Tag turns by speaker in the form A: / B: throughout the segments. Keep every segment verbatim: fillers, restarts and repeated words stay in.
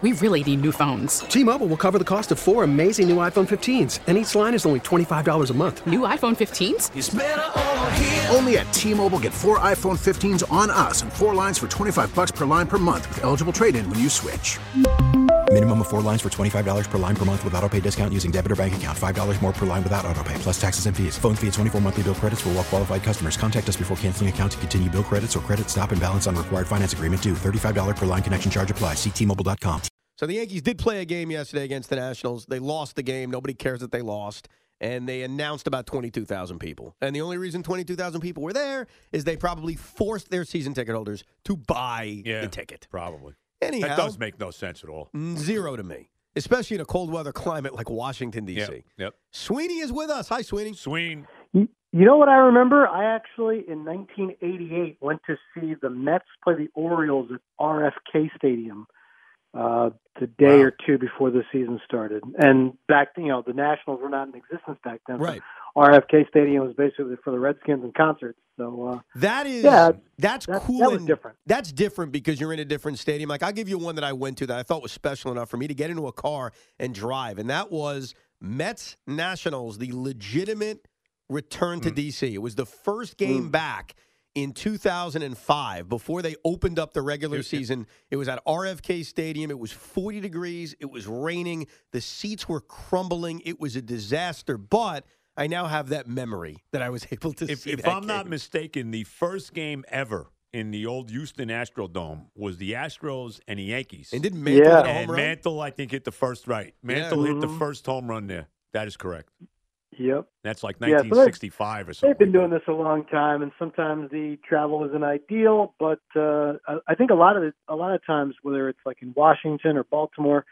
A: we really need new phones.
B: T-Mobile will cover the cost of four amazing new iPhone fifteens, and each line is only twenty-five dollars a month.
A: New iPhone fifteens?
C: It's better over here.
D: Only at T-Mobile, get four iPhone fifteens on us and four lines for twenty-five bucks per line per month with eligible trade-in when you switch.
E: Minimum of four lines for twenty-five dollars per line per month with autopay discount using debit or bank account. five dollars more per line without autopay, plus taxes and fees. Phone fee at twenty-four monthly bill credits for well-qualified customers. Contact us before canceling account to continue bill credits or credit stop and balance on required finance agreement due. thirty-five dollars per line connection charge applies. See T Mobile dot com.
F: So the Yankees did play a game yesterday against the Nationals. They lost the game. Nobody cares that they lost. And they announced about twenty-two thousand people. And the only reason twenty-two thousand people were there is they probably forced their season ticket holders to buy
G: yeah,
F: the ticket.
G: Probably.
F: Anyhow.
G: That does make no sense at all.
F: Zero to me. Especially in a cold weather climate like Washington, D C.
G: Yep. yep.
F: Sweeney is with us. Hi, Sweeney.
G: Sween.
H: You, you know what I remember? I actually, in nineteen eighty-eight, went to see the Mets play the Orioles at R F K Stadium uh, the day
F: Wow.
H: or two before the season started. And back, you know, the Nationals were not in existence back then.
F: Right.
H: So R F K Stadium was basically for the Redskins and concerts. So uh,
F: that is
H: yeah,
F: that's
H: that,
F: cool.
H: That was
F: and
H: different.
F: That's different because you're in a different stadium. Like I'll give you one that I went to that I thought was special enough for me to get into a car and drive, and that was Mets Nationals, the legitimate return to
G: Mm.
F: D C. It was the first game
H: Mm.
F: back in two thousand five before they opened up the regular
G: It-
F: season. It was at R F K Stadium. It was forty degrees. It was raining. The seats were crumbling. It was a disaster, but I now have that memory that I was able to
G: If,
F: see
G: if
F: that
G: I'm not
F: game.
G: mistaken, the first game ever in the old Houston Astrodome was the Astros and the Yankees.
F: And didn't Mantle
H: Yeah.
F: hit a home
G: And
F: run?
G: Mantle, I think, hit the first right. Mantle hit the
H: Mhm.
G: first home run there. That is correct.
H: Yep.
G: That's like
H: Yeah, so
G: nineteen sixty-five or something.
H: They've been
G: like
H: doing
G: that.
H: this a long time, and sometimes the travel isn't ideal. But uh, I- I think a lot of it, a lot of times, whether it's like in Washington or Baltimore,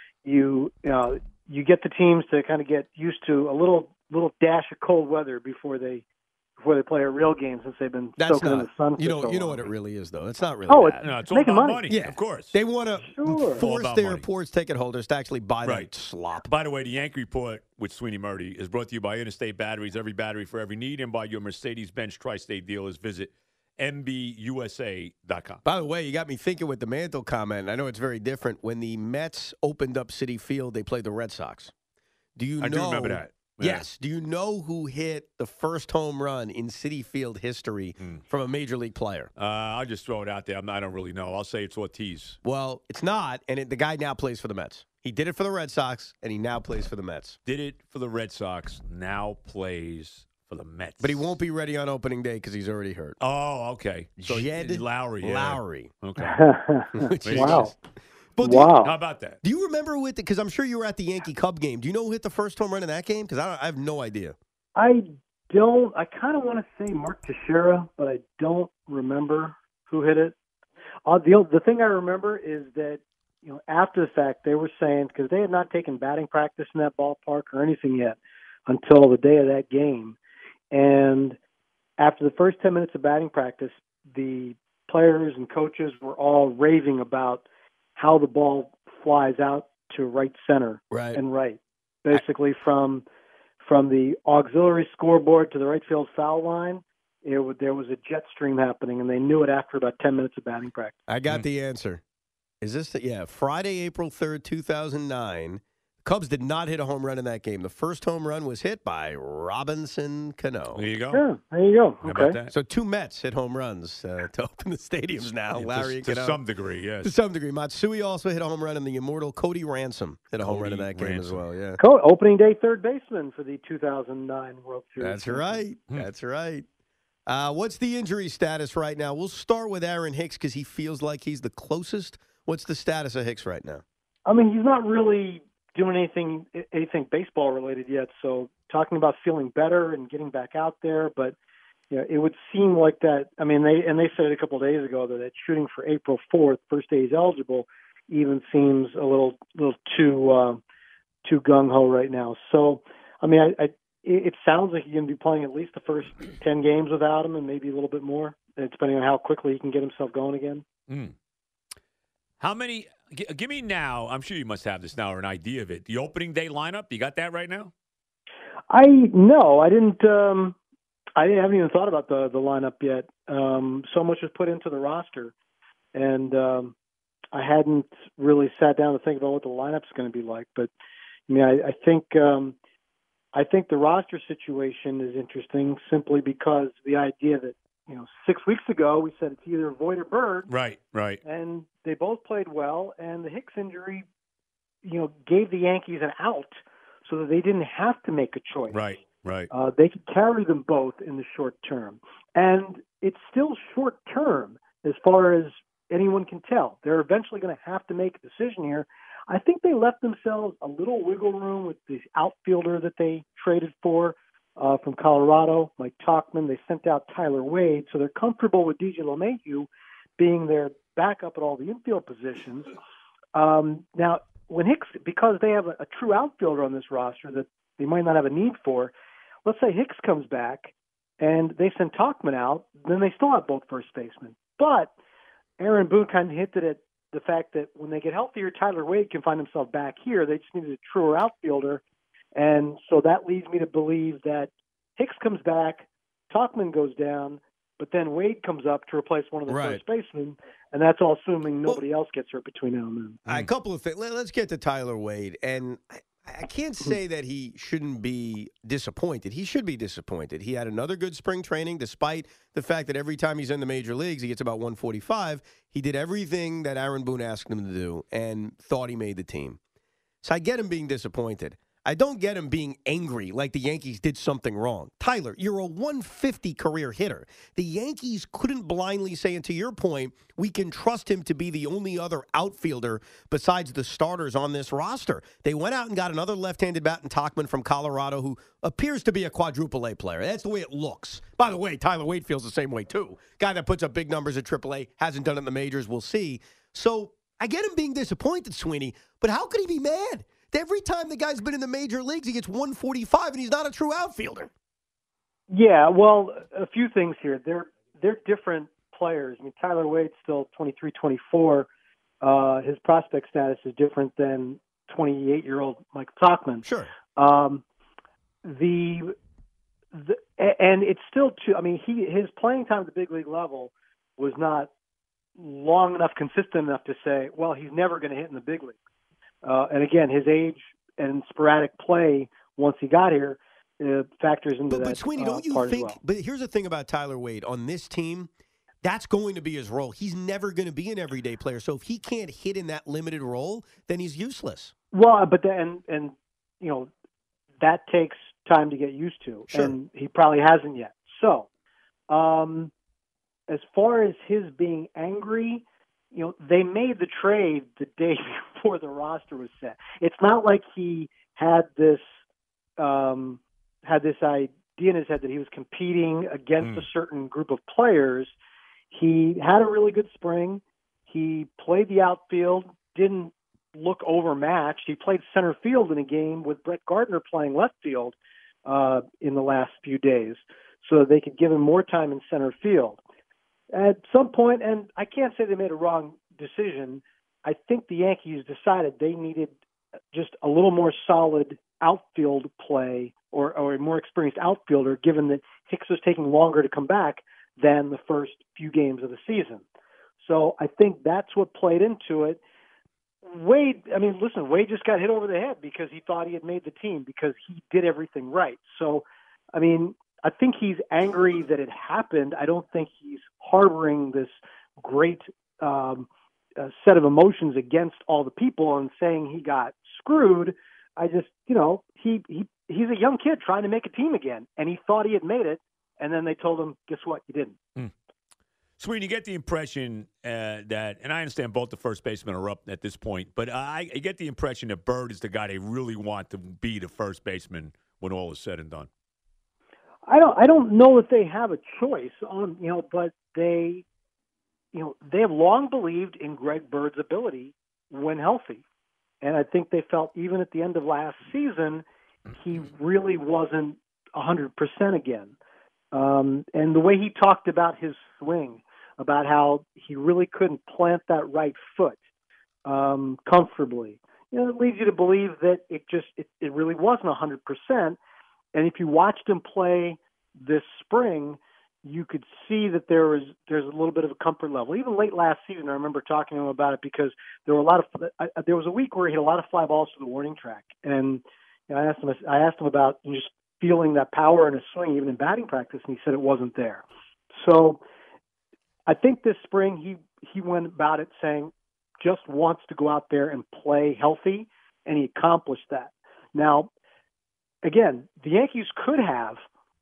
H: you you know you get the teams to kind of get used to a little little dash of cold weather before they before they play a real game, since they've been
F: That's
H: soaking in
F: not.
H: the sun. For
F: You know.
H: so
F: You know
H: long.
F: what it really is, though. It's not really.
H: Oh,
F: that.
G: No, it's all
H: Making
G: about
H: money.
G: money.
F: Yeah,
G: Of course.
F: They want to
H: Sure.
F: force
G: about
F: their
G: money.
F: ports ticket holders to actually buy
G: Right.
F: that slop.
G: By the way, the Yankee Report with Sweeney Murdy is brought to you by Interstate Batteries. Every battery for every need, and by your Mercedes-Benz Tri-State dealers. Visit M B U S A dot com.
F: By the way, you got me thinking with the Mantle comment. I know it's very different. When the Mets opened up Citi Field, they played the Red Sox. Do you
G: I
F: know?
G: do remember that. Yeah.
F: Yes. Do you know who hit the first home run in Citi Field history
G: Hmm.
F: from a major league player?
G: Uh, I'll just throw it out there. I'm not, I don't really know. I'll say it's Ortiz.
F: Well, it's not, and it, the guy now plays for the Mets. He did it for the Red Sox, and he now plays for the Mets.
G: Did it for the Red Sox, now plays for the Mets.
F: But he won't be ready on opening day because he's already hurt.
G: Oh, okay.
F: So he had to-
G: Lowry. Yeah.
F: Lowry.
G: Okay.
F: Which is
H: Wow.
F: just- Well, do you-
H: Wow.
G: How about that?
F: Do you remember with because I'm sure you were at the Yankee Cub game? Do you know who hit the first home run in that game? Because I, don't- I have no idea.
H: I don't. I kind of want to say Mark Teixeira, but I don't remember who hit it. Uh, the the thing I remember is that you know after the fact they were saying because they had not taken batting practice in that ballpark or anything yet until the day of that game, and after the first ten minutes of batting practice, the players and coaches were all raving about how the ball flies out to right center
F: Right.
H: and right, basically from from the auxiliary scoreboard to the right field foul line. It, w- there was a jet stream happening, and they knew it after about ten minutes of batting practice.
F: I got the answer. Is this the, yeah, Friday, April third, two thousand nine. Cubs did not hit a home run in that game. The first home run was hit by Robinson Cano.
G: There you go.
H: Yeah, there you go.
G: How
H: Okay.
G: about that?
F: So two Mets hit home runs uh, to open the stadiums now.
G: Yeah,
F: Larry
G: to,
F: and
G: to
F: Cano.
G: some degree, yes.
F: To some degree. Matsui also hit a home run, and the immortal Cody Ransom hit a home run in
G: Cody
F: that game as
G: Ransom.
F: well. Yeah,
H: Co- opening day third baseman for the two thousand nine World Series.
F: that's right.
G: Hmm.
F: That's right. Uh, what's the injury status right now? We'll start with Aaron Hicks because he feels like he's the closest. What's the status of Hicks right now?
H: I mean, he's not really doing anything anything baseball related yet. So talking about feeling better and getting back out there, but you know, it would seem like that. I mean, they and they said a couple of days ago that that shooting for April fourth, first day he's eligible, even seems a little little too uh, too gung ho right now. So, I mean, I, I it, it sounds like he's going to be playing at least the first ten games without him, and maybe a little bit more, depending on how quickly he can get himself going again.
G: Mm. How many? G- give me now. I'm sure you must have this now or an idea of it. The opening day lineup. You got that right now?
H: I no, I didn't. Um, I haven't even thought about the the lineup yet. Um, so much was put into the roster, and um, I hadn't really sat down to think about what the lineup's going to be like. But I mean, I, I think um, I think the roster situation is interesting simply because the idea that, you know, six weeks ago we said it's either Voit or Bird.
G: Right, right.
H: And they both played well, and the Hicks injury, you know, gave the Yankees an out so that they didn't have to make a choice.
G: Right, right.
H: Uh, they could carry them both in the short term. And it's still short term as far as anyone can tell. They're eventually going to have to make a decision here. I think they left themselves a little wiggle room with the outfielder that they traded for uh, from Colorado, Mike Tauchman. They sent out Tyler Wade, so they're comfortable with D J LeMahieu being their backup at all the infield positions. Um, now, when Hicks, because they have a, a true outfielder on this roster that they might not have a need for, let's say Hicks comes back and they send Tauchman out, then they still have both first basemen. But Aaron Boone kind of hinted at the fact that when they get healthier, Tyler Wade can find himself back here. They just needed a truer outfielder. And so that leads me to believe that Hicks comes back, Tauchman goes down, but then Wade comes up to replace one of the
F: Right.
H: first basemen, and that's all assuming nobody well, else gets hurt between now and then.
F: All right, a couple of things. Let, let's get to Tyler Wade. And I, I can't
H: Mm-hmm.
F: say that he shouldn't be disappointed. He should be disappointed. He had another good spring training, despite the fact that every time he's in the major leagues, he gets about one forty-five. He did everything that Aaron Boone asked him to do and thought he made the team. So I get him being disappointed. I don't get him being angry like the Yankees did something wrong. Tyler, you're a one fifty career hitter. The Yankees couldn't blindly say, and to your point, we can trust him to be the only other outfielder besides the starters on this roster. They went out and got another left-handed bat in Tauchman from Colorado who appears to be a quadruple A player. That's the way it looks. By the way, Tyler Wade feels the same way too. Guy that puts up big numbers at triple A, hasn't done it in the majors, we'll see. So I get him being disappointed, Sweeney, but how could he be mad? Every time the guy's been in the major leagues, he gets one forty-five, and he's not a true outfielder.
H: Yeah, well, a few things here. They're they're different players. I mean, Tyler Wade's still twenty-three, twenty-four. Uh, his prospect status is different than twenty-eight-year-old Mike Tauchman.
F: Sure.
H: Um, the the and it's still too. I mean, he his playing time at the big league level was not long enough, consistent enough to say, well, he's never going to hit in the big league. Uh, and again, his age and sporadic play once he got here uh, factors into
F: but,
H: that.
F: But Sweeney,
H: uh,
F: don't you
H: part
F: think?
H: as well.
F: But here's the thing about Tyler Wade on this team. That's going to be his role. He's never going to be an everyday player. So if he can't hit in that limited role, then he's useless.
H: Well, but then and you know that takes time to get used to,
F: Sure.
H: and he probably hasn't yet. So, um, as far as his being angry, you know, they made the trade the day before the roster was set. It's not like he had this um, had this idea in his head that he was competing against
G: Mm.
H: a certain group of players. He had a really good spring. He played the outfield, didn't look overmatched. He played center field in a game with Brett Gardner playing left field uh, in the last few days so that they could give him more time in center field. At some point, and I can't say they made a wrong decision, I think the Yankees decided they needed just a little more solid outfield play or, or a more experienced outfielder, given that Hicks was taking longer to come back than the first few games of the season. So I think that's what played into it. Wade, I mean, listen, Wade just got hit over the head because he thought he had made the team because he did everything right. So, I mean, I think he's angry that it happened. I don't think he's harboring this great um, uh, set of emotions against all the people and saying he got screwed. I just, you know, he, he he's a young kid trying to make a team again, and he thought he had made it, and then they told him, guess what, you didn't.
G: Mm. Sweeney, you get the impression uh, that, and I understand both the first basemen are up at this point, but I, I get the impression that Bird is the guy they really want to be the first baseman when all is said and done.
H: I don't. I don't know if they have a choice on, you know, but they, you know, they have long believed in Greg Bird's ability when healthy, and I think they felt even at the end of last season, he really wasn't a hundred percent again. Um, and the way he talked about his swing, about how he really couldn't plant that right foot um, comfortably, you know, it leads you to believe that it just it, it really wasn't a hundred percent. And if you watched him play this spring, you could see that there was there's a little bit of a comfort level. Even late last season, I remember talking to him about it because there were a lot of I, there was a week where he hit a lot of fly balls to the warning track, and you know, I asked him I asked him about just feeling that power in his swing even in batting practice, and he said it wasn't there. So I think this spring he he went about it saying just wants to go out there and play healthy, and he accomplished that. Now, again, the Yankees could have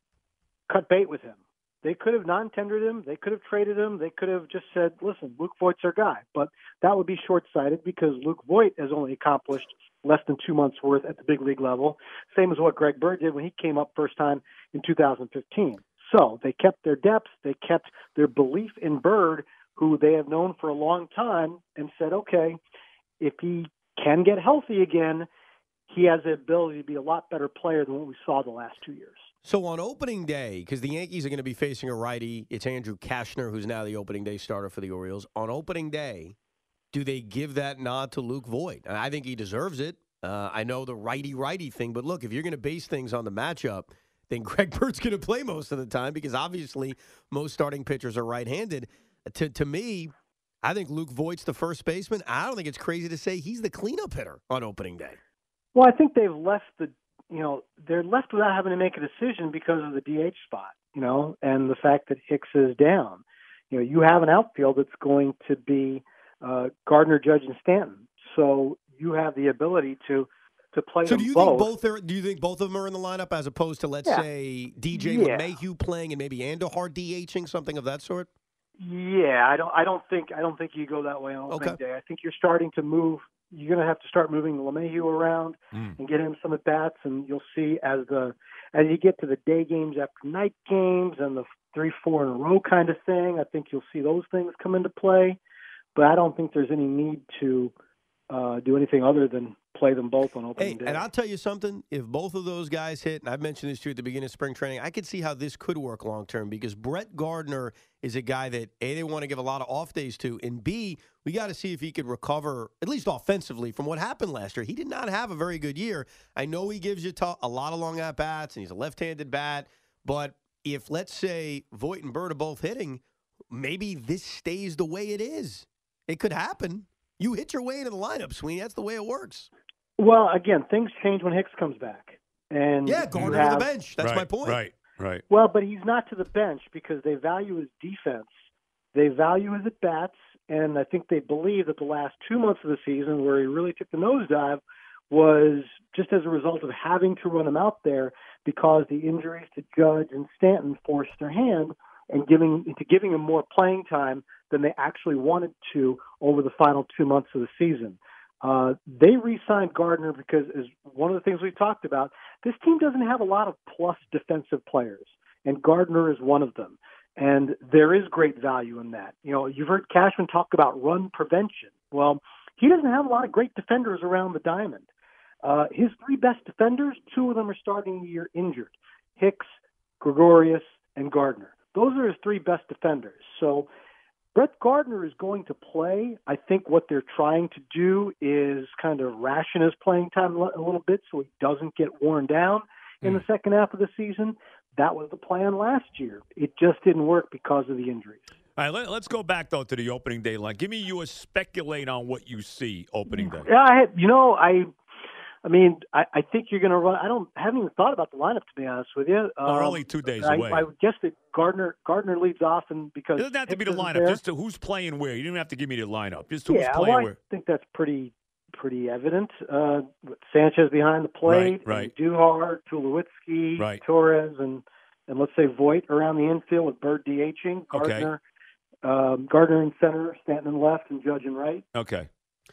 H: cut bait with him. They could have non-tendered him. They could have traded him. They could have just said, listen, Luke Voigt's our guy. But that would be short-sighted because Luke Voigt has only accomplished less than two months' worth at the big league level, same as what Greg Bird did when he came up first time in two thousand fifteen. So they kept their depth. They kept their belief in Bird, who they have known for a long time, and said, okay, if he can get healthy again, he has the ability to be a lot better player than what we saw the last two years.
F: So on opening day, because the Yankees are going to be facing a righty, it's Andrew Kashner, who's now the opening day starter for the Orioles. On opening day, do they give that nod to Luke Voigt? And I think he deserves it. Uh, I know the righty-righty thing, but look, if you're going to base things on the matchup, then Greg Bird's going to play most of the time because obviously most starting pitchers are right-handed. To, to me, I think Luke Voigt's the first baseman. I don't think it's crazy to say he's the cleanup hitter on opening day.
H: Well, I think they've left the You know, they're left without having to make a decision because of the D H spot, you know, and the fact that Hicks is down. You know, you have an outfield that's going to be uh, Gardner, Judge, and Stanton. So you have the ability to to play
F: so
H: them
F: do you
H: both.
F: think both are, do you think both of them are in the lineup as opposed to, let's
H: yeah.
F: say, D J
H: yeah.
F: LeMahieu playing and maybe Andujar DHing, something of that sort?
H: Yeah, I don't. I don't think. I don't think you go that way on opening
F: Okay.
H: day. I think you're starting to move. You're going to have to start moving LeMahieu around
G: Mm.
H: and get him some at bats, and you'll see as the as you get to the day games after night games and the three, four in a row kind of thing. I think you'll see those things come into play, but I don't think there's any need to uh, do anything other than play them both on opening
F: Hey,
H: day.
F: and I'll tell you something. If both of those guys hit, and I've mentioned this to you at the beginning of spring training, I could see how this could work long term because Brett Gardner is a guy that, A, they want to give a lot of off days to, and B, we got to see if he could recover, at least offensively, from what happened last year. He did not have a very good year. I know he gives you t- a lot of long at-bats, and he's a left-handed bat, but if, let's say, Voigt and Bird are both hitting, maybe this stays the way it is. It could happen. You hit your way into the lineup, Sweeney. That's the way it works.
H: Well, again, things change when Hicks comes back. And
F: Yeah,
H: you
F: Gardner
H: have,
F: to the bench. That's
G: right,
F: my point.
G: Right, right.
H: Well, but he's not to the bench because they value his defense. They value his at-bats, and I think they believe that the last two months of the season where he really took the nosedive was just as a result of having to run him out there because the injuries to Judge and Stanton forced their hand and giving into giving him more playing time than they actually wanted to over the final two months of the season. Uh, they re-signed Gardner because, as one of the things we talked about, this team doesn't have a lot of plus defensive players, and Gardner is one of them. And there is great value in that. You know, you've heard Cashman talk about run prevention. Well, he doesn't have a lot of great defenders around the diamond. Uh, his three best defenders, two of them are starting the year injured: Hicks, Gregorius, and Gardner. Those are his three best defenders. So Brett Gardner is going to play. I think what they're trying to do is kind of ration his playing time a little bit so he doesn't get worn down in the second half of the season. That was the plan last year. It just didn't work because of the injuries.
G: All right, let, let's go back, though, to the opening day line. Give me you a speculate on what you see opening day.
H: Yeah, I had, you know, I I mean, I, I think you're going to run. I don't I haven't even thought about the lineup, to be honest with you.
G: We're
H: Um,
G: only two days
H: I,
G: away.
H: I would guess that Gardner Gardner leads off, and because
G: It doesn't have to be the
H: Hicks isn't
G: lineup.
H: there-
G: Just to who's playing where. You don't have to give me the lineup. Just who's
H: yeah,
G: playing
H: well, I
G: where.
H: think that's pretty pretty evident. Uh, with Sanchez behind the plate,
G: Right, right.
H: and Duhar, Tulowitzki,
G: Right.
H: Torres, and and let's say Voigt around the infield with Bird DHing,
G: Okay.
H: Gardner, um, Gardner in center, Stanton in left, and Judge in right.
G: Okay.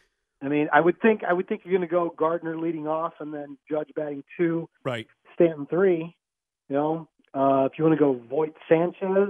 H: I mean, I would think I would think you're going to go Gardner leading off, and then Judge batting two,
G: Right.
H: Stanton three. You know, uh, if you want to go Voigt Sanchez,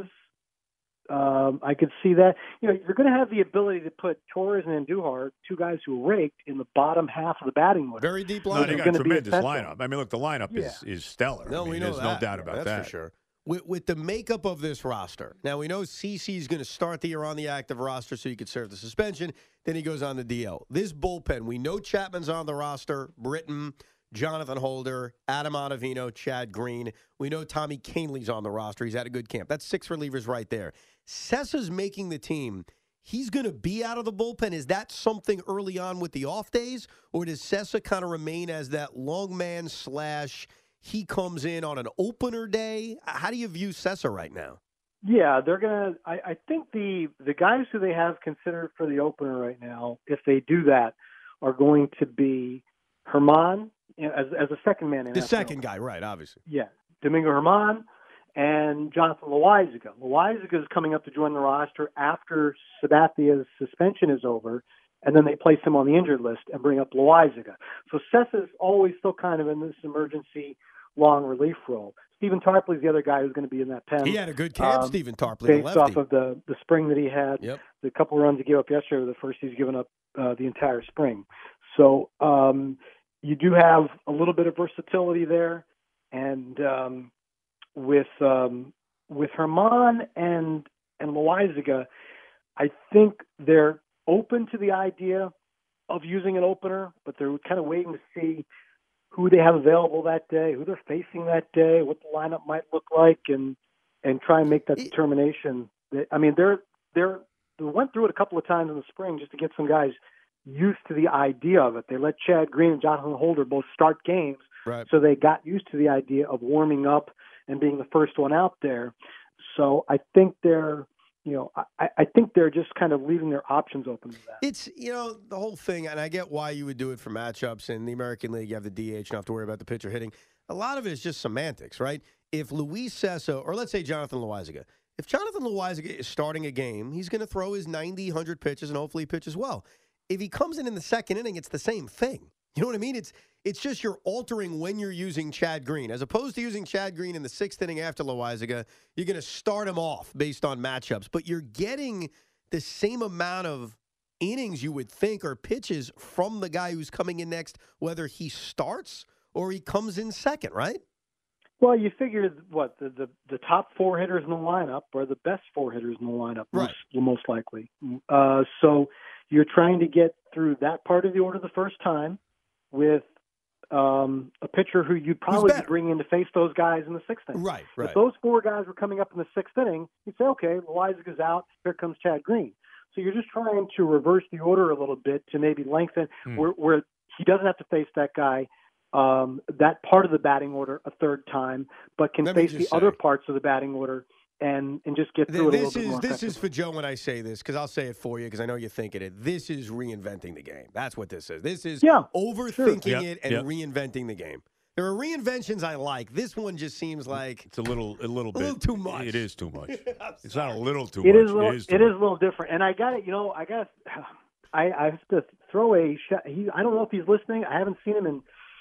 H: um, I could see that. You know, you're going to have the ability to put Torres and Andujar, two guys who raked, in the bottom half of the batting order.
F: Very deep
G: No,
F: lineup.
G: they
H: It's
G: got a
H: gonna be
G: tremendous
H: essential.
G: lineup. I mean, look, the lineup is, is stellar.
F: No,
G: I mean,
F: we know
G: there's
F: that.
G: no doubt about
F: That's
G: that.
F: for sure. With, with the makeup of this roster, now we know CeCe is going to start the year on the active roster so he could serve the suspension. Then he goes on the D L. This bullpen, we know Chapman's on the roster. Britton, Jonathan Holder, Adam Ottavino, Chad Green. We know Tommy Canley's on the roster. He's had a good camp. That's six relievers right there. Sessa's making the team. He's going to be out of the bullpen. Is that something early on with the off days, or does Sessa kind of remain as that long man slash he comes in on an opener day? How do you view Sessa right now?
H: Yeah, they're gonna. I, I think the the guys who they have considered for the opener right now, if they do that, are going to be Herman, you know, as as a second man. In
F: the
H: that
F: second
H: field.
F: guy, right? Obviously.
H: Yeah, Domingo Herman and Jonathan Loaizaga. Loaizaga is coming up to join the roster after Sabatia's suspension is over, and then they place him on the injured list and bring up Loaizaga. So Sessa's always still kind of in this emergency long relief role. Stephen Tarpley's the other guy who's going to be in that pen.
F: He had a good camp,
H: um,
F: Stephen Tarpley,
H: based
F: the lefty.
H: off of the, the spring that he had.
F: Yep.
H: The couple of runs he gave up yesterday were the first he's given up uh, the entire spring. So um, you do have a little bit of versatility there. And um, with um, with Herman and, and Loaizaga, I think they're open to the idea of using an opener, but they're kind of waiting to see who they have available that day, who they're facing that day, what the lineup might look like, and and try and make that determination. I mean, they're they're they went through it a couple of times in the spring just to get some guys used to the idea of it. They let Chad Green and Jonathan Holder both start games,
F: right.
H: So they got used to the idea of warming up and being the first one out there. So I think they're. You know, I, I think they're just kind of leaving their options open to that.
F: It's, you know, the whole thing, and I get why you would do it for matchups. In the American League, you have the D H, you don't have to worry about the pitcher hitting. A lot of it is just semantics, right? If Luis Sessa, or let's say Jonathan Loaizaga, if Jonathan Loaizaga is starting a game, he's going to throw his ninety, one hundred pitches and hopefully pitch as well. If he comes in in the second inning, it's the same thing. You know what I mean? It's it's just you're altering when you're using Chad Green. As opposed to using Chad Green in the sixth inning after Loaizaga, you're going to start him off based on matchups. But you're getting the same amount of innings you would think or pitches from the guy who's coming in next, whether he starts or he comes in second, right?
H: Well, you figure what the, the, the top four hitters in the lineup are the best four hitters in the lineup,
F: right.
H: most, most likely. Uh, so you're trying to get through that part of the order the first time with um, a pitcher who you'd probably be bringing in to face those guys in the sixth inning.
F: Right, right.
H: If those four guys were coming up in the sixth inning, you'd say, okay, Loaizaga's out, here comes Chad Green. So you're just trying to reverse the order a little bit to maybe lengthen mm. where, where he doesn't have to face that guy, um, that part of the batting order a third time, but can
F: Let
H: face the
F: say.
H: other parts of the batting order and and just get through
F: this
H: it a little
F: is,
H: bit more
F: This is for Joe when I say this, because I'll say it for you, because I know you're thinking it. This is reinventing the game. That's what this is. This is
H: yeah,
F: overthinking
G: sure.
F: it
G: yep,
F: and
G: yep.
F: reinventing the game. There are reinventions I like. This one just seems like
G: it's a little, a little
F: a
G: bit
F: little too much.
G: It is too much. It's not a little too
H: It
G: much.
H: is a little,
G: it is,
H: it is a little different. And I got it. You know, I got. I I have to throw a shot. He, I don't know if he's listening. I haven't seen him in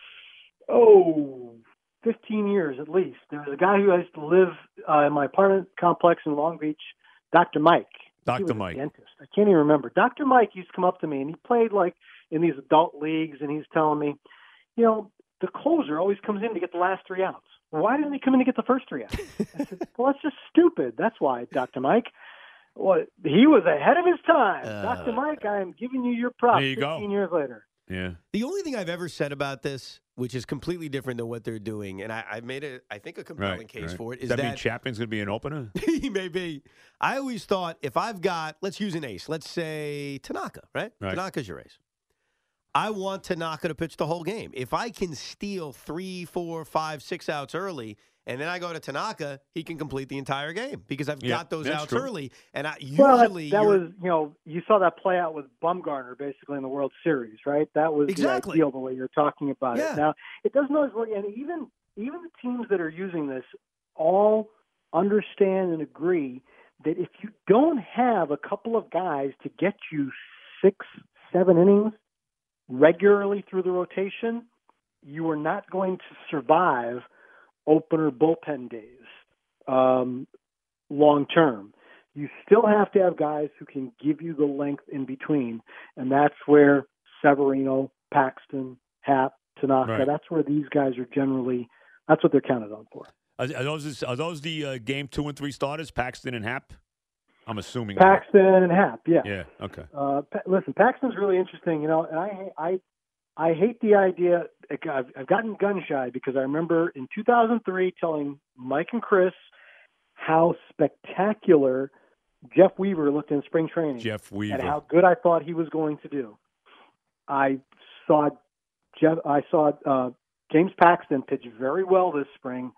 H: oh. fifteen years at least. There was a guy who I used to live uh, in my apartment complex in Long Beach, Doctor Mike.
G: Doctor Mike.
H: Dentist. I can't even remember. Doctor Mike used to come up to me, and he played like in these adult leagues, and he's telling me, you know, the closer always comes in to get the last three outs. Why didn't he come in to get the first three outs? I said, well, that's just stupid. That's why, Doctor Mike. Well, he was ahead of his time. Uh, Doctor Mike, I am giving you your props
G: there you
H: fifteen
G: go.
H: years later.
G: Yeah.
F: The only thing I've ever said about this, which is completely different than what they're doing, and I, I've made it, I think, a compelling
G: Right,
F: case
G: right.
F: for it, is
G: Does that,
F: that
G: mean Chapman's going to be an opener?
F: he may be. I always thought if I've got, let's use an ace. Let's say Tanaka, right?
G: Right.
F: Tanaka's your ace. I want Tanaka to pitch the whole game. If I can steal three, four, five, six outs early, and then I go to Tanaka, he can complete the entire game because I've
G: Yeah,
F: got those
G: that's
F: outs
G: true.
F: early. And I
H: Well, that,
F: usually
H: that
F: you're-
H: was, you know, you saw that play out with Bumgarner basically in the World Series, right? That was
F: Exactly.
H: the ideal the way you're talking about
F: Yeah.
H: it. Now, it doesn't always work, and even even the teams that are using this all understand and agree that if you don't have a couple of guys to get you six, seven innings regularly through the rotation, you are not going to survive opener bullpen days um, long term. You still have to have guys who can give you the length in between, and that's where Severino, Paxton, Happ, Tanaka,
G: Right.
H: that's where these guys are generally, that's what they're counted on for.
G: Are, are those are those the uh, game two and three starters, Paxton and Happ? I'm assuming.
H: Paxton and Happ, yeah.
G: Yeah. Okay.
H: Uh, pa- listen, Paxton's really interesting, you know, and I, I, I hate the idea. I've, I've gotten gun shy because I remember in two thousand three telling Mike and Chris how spectacular Jeff Weaver looked in spring training.
G: Jeff Weaver.
H: And how good I thought he was going to do. I saw Jeff. I saw uh, James Paxton pitch very well this spring,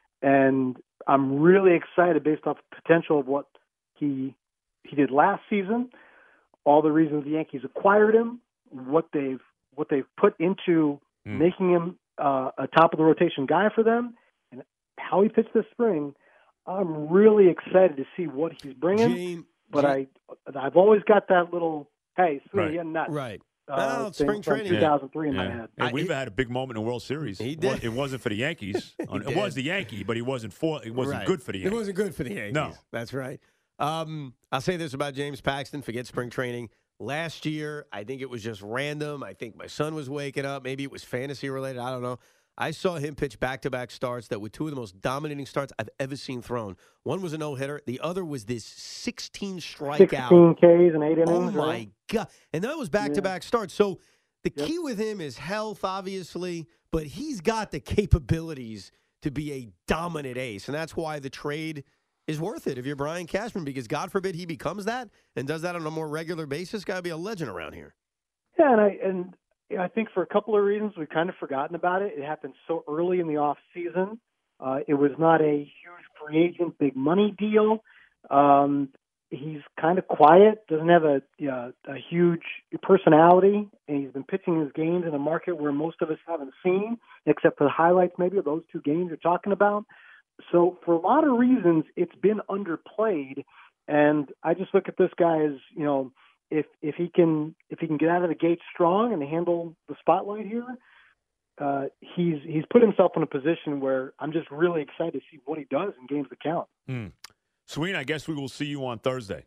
H: and I'm really excited based off the potential of what he he did last season, all the reasons the Yankees acquired him, what they've what they've put into mm. making him uh, a top of the rotation guy for them, and how he pitched this spring. I'm really excited to see what he's bringing.
F: James,
H: but
F: James,
H: I I've always got that little hey, sweetie,
G: right.
H: you're nuts.
F: Right.
H: Uh,
F: oh, spring training.
H: two thousand three
G: yeah.
H: in my head.
G: And we've had a big moment in the World Series.
F: He did.
G: It wasn't for the Yankees. it was the Yankee, but he wasn't for. It wasn't
F: right.
G: good for the Yankees.
F: It wasn't good for the Yankees.
G: No,
F: that's right. Um, I'll say this about James Paxton. Forget spring training. Last year, I think it was just random. I think my son was waking up. Maybe it was fantasy related. I don't know. I saw him pitch back-to-back starts that were two of the most dominating starts I've ever seen thrown. One was a no-hitter. The other was this sixteen strikeout.
H: sixteen Ks and eight innings.
F: Oh, my
H: right?
F: God. And that was back-to-back yeah. starts. So the
H: yep.
F: key with him is health, obviously, but he's got the capabilities to be a dominant ace. And that's why the trade is worth it if you're Brian Cashman, because God forbid he becomes that and does that on a more regular basis. Got to be a legend around here.
H: Yeah, and I and I think for a couple of reasons we've kind of forgotten about it. It happened so early in the off season. Uh, it was not a huge free agent, big money deal. Um, he's kind of quiet, doesn't have a uh, a huge personality, and he's been pitching his games in a market where most of us haven't seen, except for the highlights maybe of those two games you're talking about. So for a lot of reasons, it's been underplayed, and I just look at this guy as, you know, if if he can if he can get out of the gate strong and handle the spotlight here, uh, he's he's put himself in a position where I'm just really excited to see what he does in games that count.
G: Mm. Sweeney, I guess we will see you on Thursday.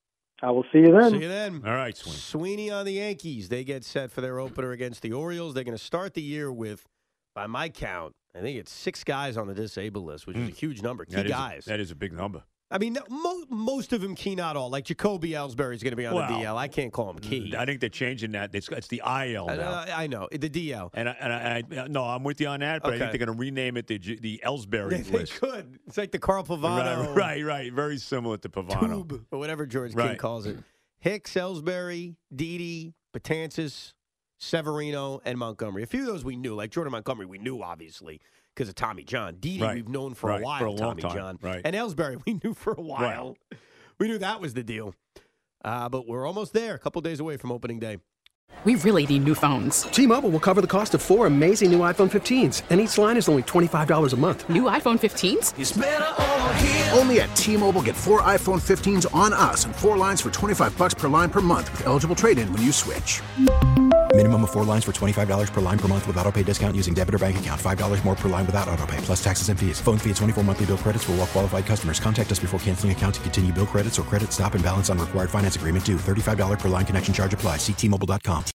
H: I will see you then.
F: See you then.
G: All right, Sweeney.
F: Sweeney on the Yankees. They get set for their opener against the Orioles. They're going to start the year with, by my count, I think it's six guys on the disabled list, which mm. is a huge number. Key
G: that
F: guys.
G: Is a, that is a big number.
F: I mean, mo- most of them key, not all. Like Jacoby Ellsbury is going to be on
G: well,
F: the D L. I can't call him key.
G: I think they're changing that. It's, it's the I L now.
F: Uh, I know the D L.
G: And I, and I, I no, I'm with you on that. But
F: okay.
G: I think they're going to rename it the the Ellsbury
F: they, they
G: list.
F: could. It's like the Carl Pavano.
G: Right, right, right. Very similar to Pavano,
F: Tube, or whatever George
G: right.
F: King calls it. Hicks, Ellsbury, Didi, Betances, Severino, and Montgomery. A few of those we knew, like Jordan Montgomery, we knew obviously because of Tommy John. Didi,
G: right.
F: we've known for
G: right.
F: a while.
G: For a long
F: Tommy
G: time.
F: John,
G: right?
F: And Ellsbury, we knew for a while. Right. We knew that was the deal. Uh, but we're almost there. A couple days away from opening day.
A: We really need new phones.
B: T-Mobile will cover the cost of four amazing new iPhone fifteens, and each line is only twenty-five dollars a month.
A: New iPhone fifteens?
D: It's better over here. Only at T-Mobile, get four iPhone fifteens on us and four lines for twenty-five dollars per line per month with eligible trade-in when you switch.
E: Minimum of four lines for twenty-five dollars per line per month with autopay discount using debit or bank account. five dollars more per line without autopay, plus taxes and fees. Phone fee at twenty-four monthly bill credits for well-qualified customers. Contact us before canceling account to continue bill credits or credit stop and balance on required finance agreement due. thirty-five dollars per line connection charge applies. See T Mobile dot com.